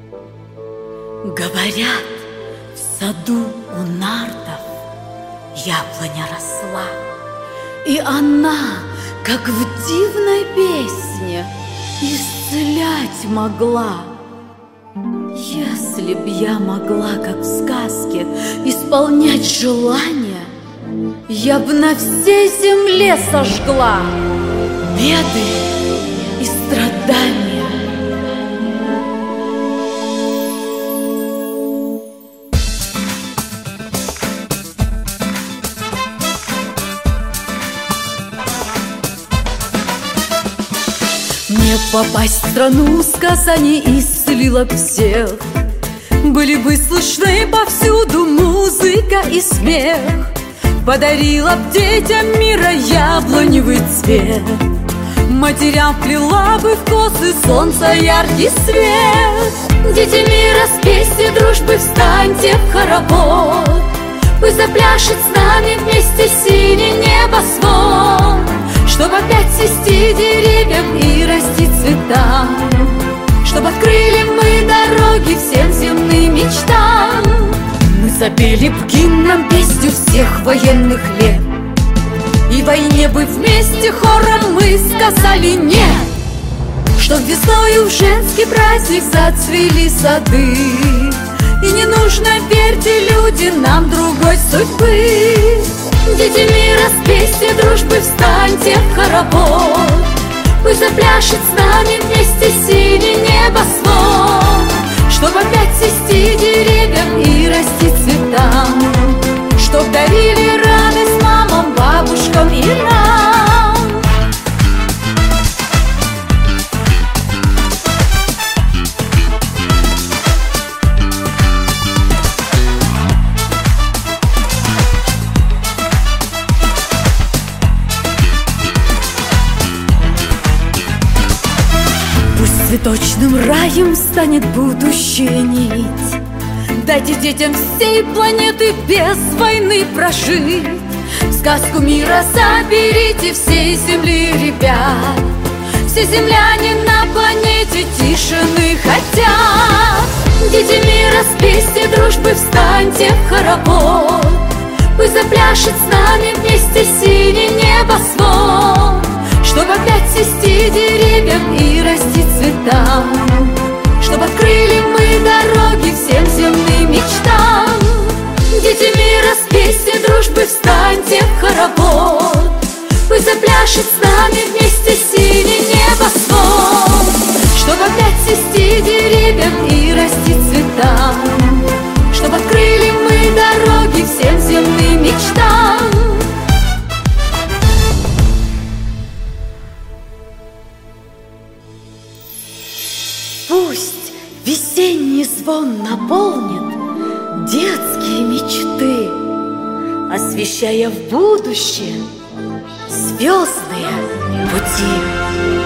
Говорят, в саду у нартов яблоня росла, и она, как в дивной песне, исцелять могла. Если б я могла, как в сказке, исполнять желания, я б на всей земле сожгла беды и страдания. Не попасть в страну сказаний исцелила б всех, были бы слышны повсюду музыка и смех, подарила б детям мира яблоневый цвет, матерям вплела бы в косы солнца яркий свет. Дети мира, с песней дружбы встаньте в хоровод, пусть запляшет с нами вместе синий небосвод, чтоб опять цвести деревьям и расти цветам, чтоб открыли мы дороги всем земным мечтам. Мы запели б гимном песню всех военных лет, и войне бы вместе хором мы сказали нет, чтоб весною в женский праздник зацвели сады. И не нужно, верьте, люди, нам другой судьбы. Дети мира, с песней дружбы встаньте в хоровод, пусть запляшет с нами вместе синий небосвод, чтоб опять цвести деревьям и расти цветам, чтоб дарили радость мамам, бабушкам и нам. Цветочным раем станет будущая нить. Дайте детям всей планеты без войны прожить. В сказку мира соберите всей земли ребят. Все земляне на планете тишины хотят. Дети мира, с песней дружбы встаньте в хоровод, пусть запляшет с нами вместе синий небосвод, чтоб опять цвести деревьям и расти цветам, чтоб открыли мы дороги всем земным мечтам. Дети мира, с песней дружбы встаньте в хоровод, пусть запляшет с нами вместе синий небосвод, чтоб опять цвести деревьям и расти цветам, чтоб открыли мы дороги всем земным мечтам. Пусть весенний звон наполнит детские мечты, освещая в будущее звездные пути.